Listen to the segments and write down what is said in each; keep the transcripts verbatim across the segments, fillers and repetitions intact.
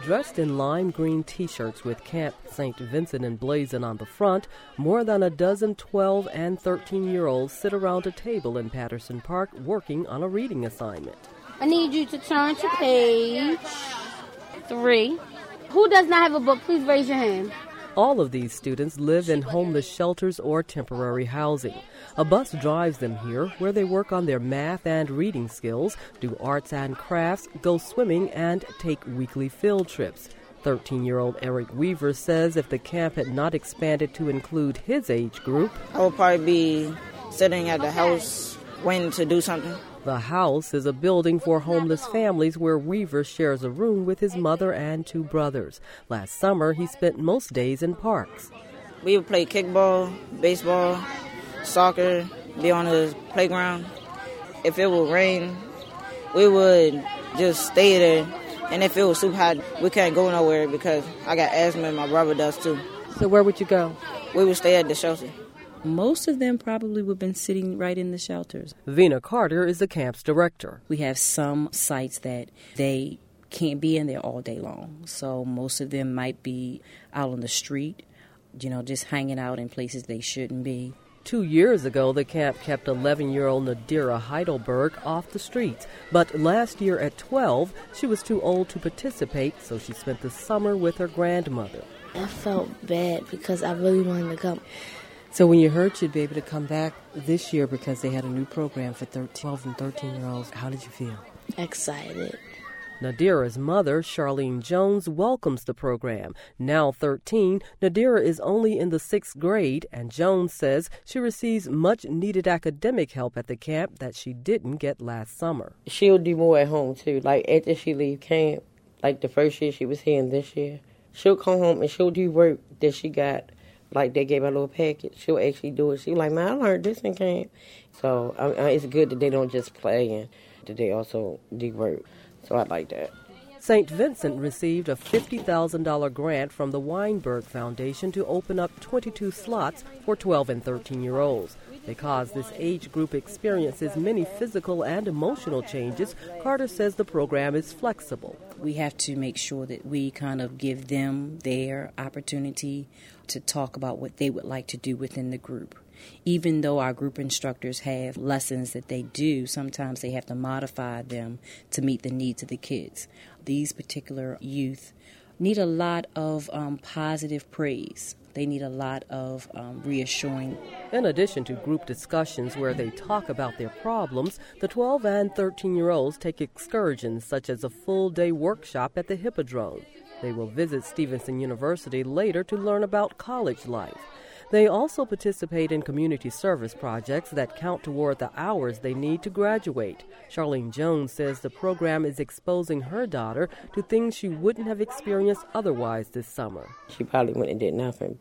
Dressed in lime green T-shirts with Camp Saint Vincent emblazoned on the front, more than a dozen twelve and thirteen-year-olds sit around a table in Patterson Park working on a reading assignment. I need you to turn to page three. Who does not have a book? Please raise your hand. All of these students live in homeless shelters or temporary housing. A bus drives them here, where they work on their math and reading skills, do arts and crafts, go swimming, and take weekly field trips. thirteen-year-old Eric Weaver says if the camp had not expanded to include his age group, I would probably be sitting at the house waiting to do something. The house is a building for homeless families where Weaver shares a room with his mother and two brothers. Last summer, he spent most days in parks. We would play kickball, baseball, soccer, be on the playground. If it would rain, we would just stay there. And if it was super hot, we can't go nowhere because I got asthma and my brother does too. So where would you go? We would stay at the shelter. Most of them probably would have been sitting right in the shelters. Vina Carter is the camp's director. We have some sites that they can't be in there all day long. So most of them might be out on the street, you know, just hanging out in places they shouldn't be. Two years ago, the camp kept eleven-year-old Nadira Heidelberg off the streets. But last year at twelve, she was too old to participate, so she spent the summer with her grandmother. I felt bad because I really wanted to come. So when you heard you'd be able to come back this year because they had a new program for twelve and thirteen-year-olds, how did you feel? Excited. Nadira's mother, Charlene Jones, welcomes the program. Now thirteen, Nadira is only in the sixth grade, and Jones says she receives much-needed academic help at the camp that she didn't get last summer. She'll do more at home, too. Like, after she leave camp, like the first year she was here and this year, she'll come home and she'll do work that she got. Like, they gave her a little package. She'll actually do it. She's like, man, I learned this in camp. So I, I, it's good that they don't just play and that they also do work. So I like that. Saint Vincent received a fifty thousand dollars grant from the Weinberg Foundation to open up twenty-two slots for twelve and thirteen-year-olds. Because this age group experiences many physical and emotional changes, Carter says the program is flexible. We have to make sure that we kind of give them their opportunity to talk about what they would like to do within the group. Even though our group instructors have lessons that they do, sometimes they have to modify them to meet the needs of the kids. These particular youth need a lot of um, positive praise. They need a lot of um, reassuring. In addition to group discussions where they talk about their problems, the twelve and thirteen-year-olds take excursions such as a full-day workshop at the Hippodrome. They will visit Stevenson University later to learn about college life. They also participate in community service projects that count toward the hours they need to graduate. Charlene Jones says the program is exposing her daughter to things she wouldn't have experienced otherwise this summer. She probably went and did nothing.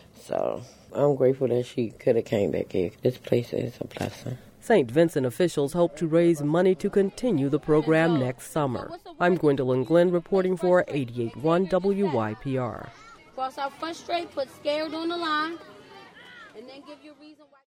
So I'm grateful that she could have came back here. This place is a blessing. Saint Vincent officials hope to raise money to continue the program next summer. I'm Gwendolyn Glenn reporting for eighty-eight point one W Y P R. Cross out front straight, put scared on the line, and then give your reason why.